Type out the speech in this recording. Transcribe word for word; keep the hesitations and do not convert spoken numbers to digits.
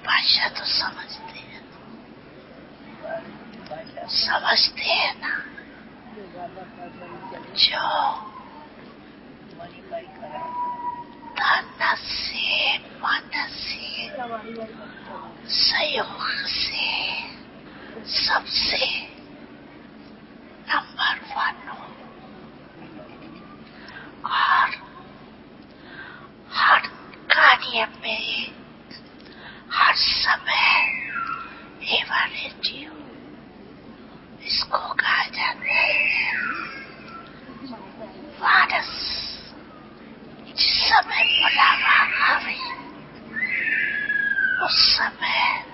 भाषा तो समझते हैं, समझते हैं ना। जो धन से मन से सहयोग से सबसे नंबर वन हो और हर कार्य में हर समय एवरेटिव इसको कहा जाता है। वारस जिस समय बुलावा आवे उस समय